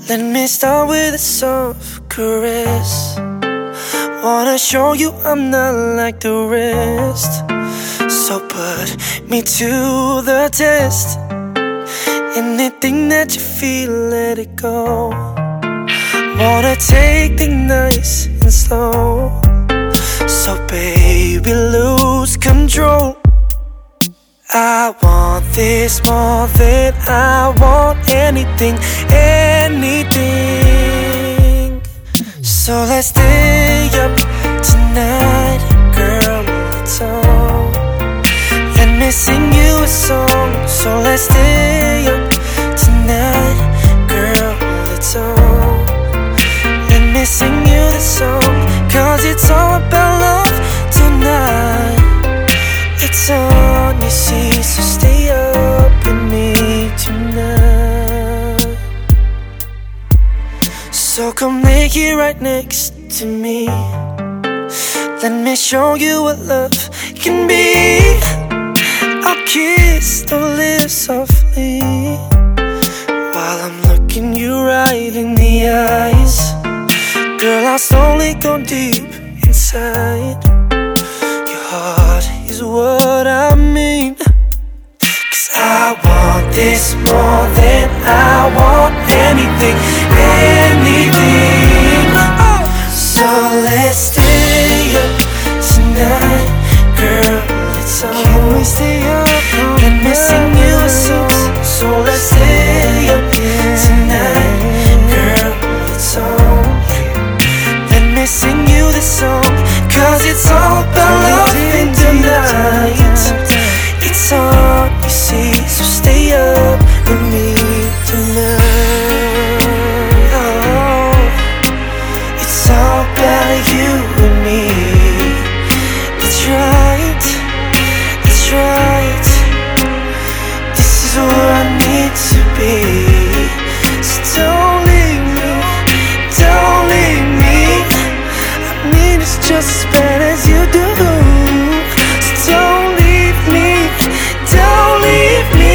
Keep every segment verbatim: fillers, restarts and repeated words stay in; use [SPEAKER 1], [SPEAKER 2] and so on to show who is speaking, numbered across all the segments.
[SPEAKER 1] Let me start with a soft caress. Wanna show you I'm not like the rest. So put me to the test. Anything that you feel, let it go. Wanna take things nice and slow. So baby, lose control. I want this more than I want anything, anything. So let's stay up tonight, girl, it's on. Let me sing you a song. So let's stay up tonight, girl, it's on. Let me sing you the song, cause it's all about love tonight. It's on, you see, so stay up with me tonight. So come lay here right next to me. Let me show you what love can be. I'll kiss the lips softly while I'm looking you right in the eyes. Girl, I'll slowly go deep inside. Your heart is what I mean. Cause I want this more than I want anything, anything. Oh. So let's stay up tonight, girl, it's on. Can we stay up? Let me sing you a song. So let's stay up tonight, girl, it's on. Let me sing you this song, cause it's all about love and tonight. It's on, you see, so stay up with me tonight. Oh, it's all about you and me. That's right, that's right. This is where I need to be. So don't leave me, don't leave me. I mean it's just as bad as you do. So don't leave me, don't leave me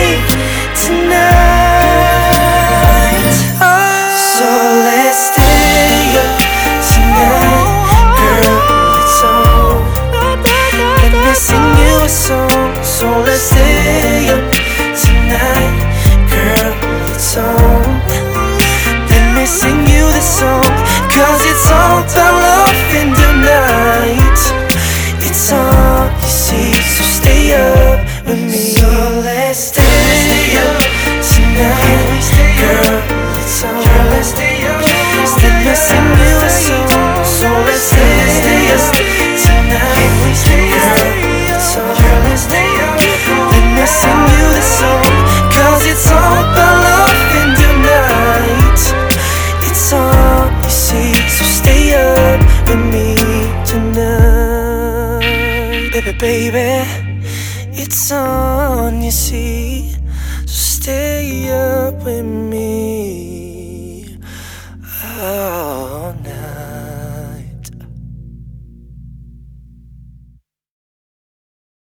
[SPEAKER 1] tonight. Oh. So let's stay up tonight, girl, it's on. Let me sing you a song. So let's stay up tonight, girl, it's on. Let me sing you this song, cause it's all about love and tonight. It's on, you see, so stay up with me. So let's stay up tonight, girl, it's on. Let's stay up, let me sing you a song. So let's stay up tonight, girl, it's on. Let me sing you this song, cause it's all about love and tonight. It's on, you see, so stay up with me tonight. Baby, baby, it's on, you see, so stay up with me.